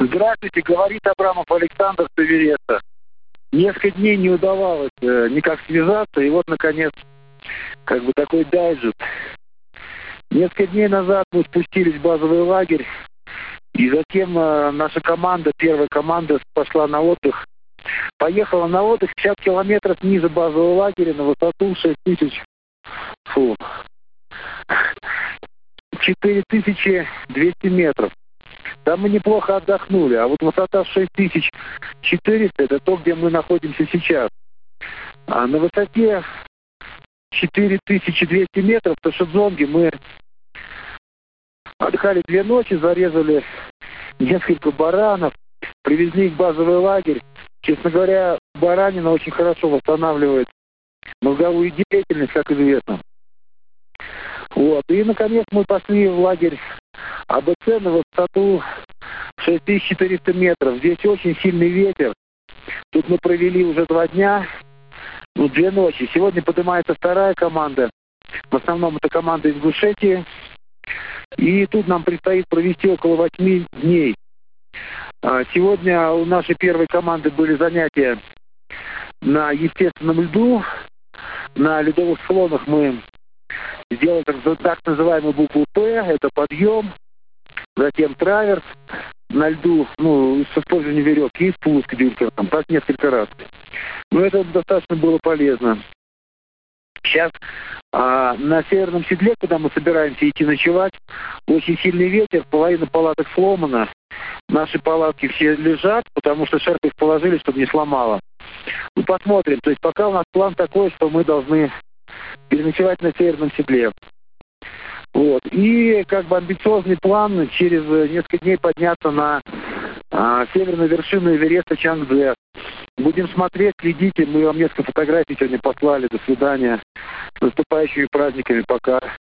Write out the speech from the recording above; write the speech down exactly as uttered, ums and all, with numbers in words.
Здравствуйте, говорит Абрамов Александр с Эвереста. Несколько дней не удавалось э, никак связаться, и вот, наконец, как бы такой дайджест. Несколько дней назад мы спустились в базовый лагерь, и затем э, наша команда, первая команда, пошла на отдых. Поехала на отдых пятьдесят километров ниже базового лагеря на высоту шесть тысяч... Фу. четыре тысячи двести метров. Там мы неплохо отдохнули, а вот высота шесть тысяч четыреста – это то, где мы находимся сейчас. А на высоте четыре тысячи двести метров в Ташидзонге мы отдыхали две ночи, зарезали несколько баранов, привезли их в базовый лагерь. Честно говоря, баранина очень хорошо восстанавливает мозговую деятельность, как известно. Вот. И, наконец, мы пошли в лагерь АБЦ на высоту шесть тысяч четыреста метров. Здесь очень сильный ветер. Тут мы провели уже два дня, ну, две ночи. Сегодня поднимается вторая команда. В основном это команда из Ингушетии. И тут нам предстоит провести около восьми дней. Сегодня у нашей первой команды были занятия на естественном льду. На ледовых склонах мы сделали так, так называемую букву «П», это подъем, затем траверс на льду, ну, с использованием веревки и спуск дюркером, так несколько раз. Но это достаточно было полезно. Сейчас а, на Северном Седле, куда мы собираемся идти ночевать, очень сильный ветер, половина палаток сломана. Наши палатки все лежат, потому что шерп их положили, чтобы не сломало. Ну, посмотрим. То есть пока у нас план такой, что мы должны переночевать на Северном Седле. Вот. И как бы амбициозный план через несколько дней подняться на а, северную вершину Эвереста Чангзе. Будем смотреть, следите. Мы вам несколько фотографий сегодня послали. До свидания. С наступающими праздниками. Пока.